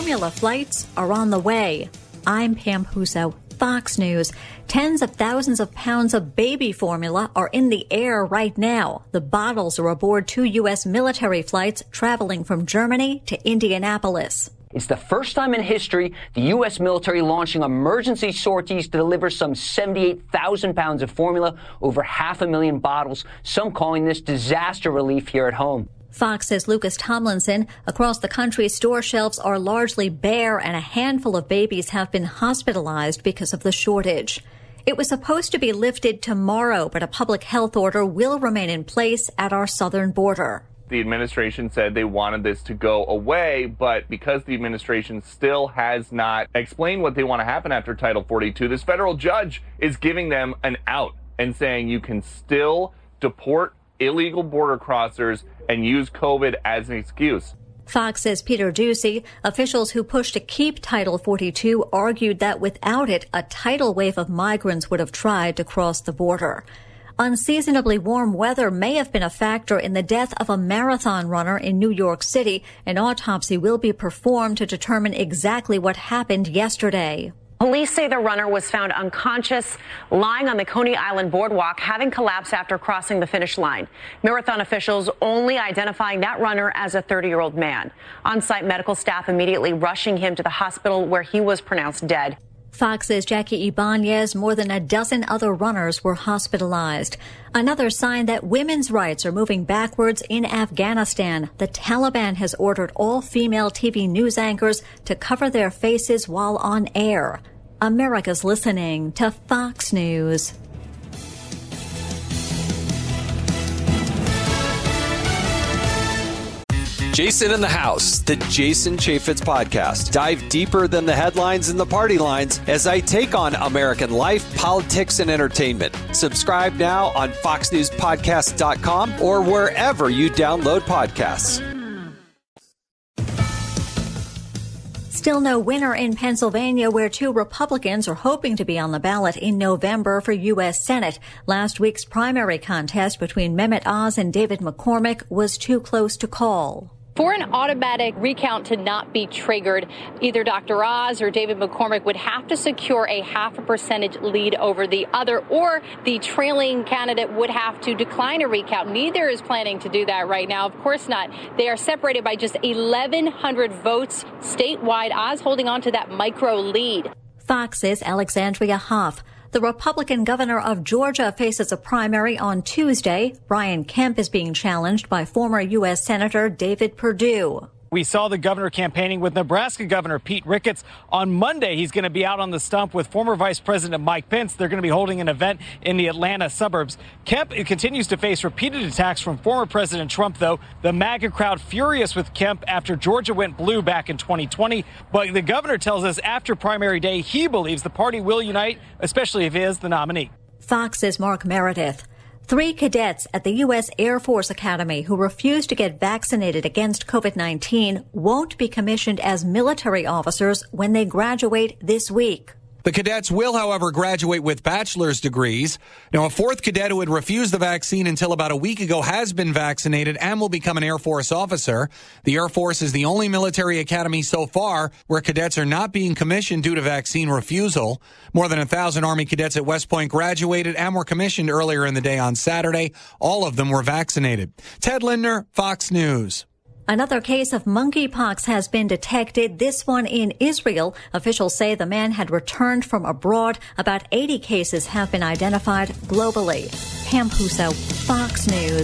formula flights are on the way. I'm Pam Huso, Fox News. Tens of thousands of pounds of baby formula are in the air right now. The bottles are aboard 2 U.S. military flights traveling from Germany to Indianapolis. It's the first time in history the U.S. military launching emergency sorties to deliver some 78,000 pounds of formula, over 500,000 bottles, some calling this disaster relief here at home. Fox's Lucas Tomlinson. Across the country, store shelves are largely bare and a handful of babies have been hospitalized because of the shortage. It was supposed to be lifted tomorrow, but a public health order will remain in place at our southern border. The administration said they wanted this to go away, but because the administration still has not explained what they want to happen after Title 42, this federal judge is giving them an out and saying you can still deport illegal border crossers and use COVID as an excuse. Fox's Peter Doocy. Officials who pushed to keep Title 42 argued that without it, a tidal wave of migrants would have tried to cross the border. Unseasonably warm weather may have been a factor in the death of a marathon runner in New York City. An autopsy will be performed to determine exactly what happened yesterday. Police say the runner was found unconscious, lying on the Coney Island boardwalk, having collapsed after crossing the finish line. Marathon officials only identifying that runner as a 30-year-old man. On-site medical staff immediately rushing him to the hospital where he was pronounced dead. Fox's Jackie Ibanez. More than a dozen other runners were hospitalized. Another sign that women's rights are moving backwards in Afghanistan. The Taliban has ordered all female TV news anchors to cover their faces while on air. America's listening to Fox News. Jason in the House, the Jason Chaffetz podcast. Dive deeper than the headlines and the party lines as I take on American life, politics, and entertainment. Subscribe now on foxnewspodcast.com or wherever you download podcasts. Still no winner in Pennsylvania, where 2 Republicans are hoping to be on the ballot in November for U.S. Senate. Last week's primary contest between Mehmet Oz and David McCormick was too close to call. For an automatic recount to not be triggered, either Dr. Oz or David McCormick would have to secure a 0.5% lead over the other, or the trailing candidate would have to decline a recount. Neither is planning to do that right now. Of course not. They are separated by just 1,100 votes statewide. Oz holding on to that micro lead. Fox's Alexandria Hoff. The Republican governor of Georgia faces a primary on Tuesday. Brian Kemp is being challenged by former U.S. Senator David Perdue. We saw the governor campaigning with Nebraska Governor Pete Ricketts. On Monday, he's going to be out on the stump with former Vice President Mike Pence. They're going to be holding an event in the Atlanta suburbs. Kemp continues to face repeated attacks from former President Trump, though. The MAGA crowd furious with Kemp after Georgia went blue back in 2020. But the governor tells us after primary day, he believes the party will unite, especially if he is the nominee. Fox's Mark Meredith. 3 cadets at the U.S. Air Force Academy who refused to get vaccinated against COVID-19 won't be commissioned as military officers when they graduate this week. The cadets will, however, graduate with bachelor's degrees. Now, a 4th cadet who had refused the vaccine until about a week ago has been vaccinated and will become an Air Force officer. The Air Force is the only military academy so far where cadets are not being commissioned due to vaccine refusal. More than 1,000 Army cadets at West Point graduated and were commissioned earlier in the day on Saturday. All of them were vaccinated. Ted Lindner, Fox News. Another case of monkeypox has been detected, this one in Israel. Officials say the man had returned from abroad. About 80 cases have been identified globally. Pam Huso, Fox News.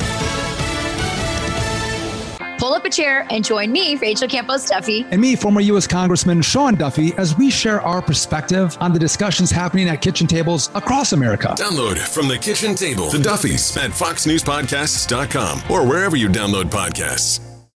Pull up a chair and join me, Rachel Campos Duffy. And me, former U.S. Congressman Sean Duffy, as we share our perspective on the discussions happening at kitchen tables across America. Download From the Kitchen Table, The Duffys, at foxnewspodcasts.com or wherever you download podcasts.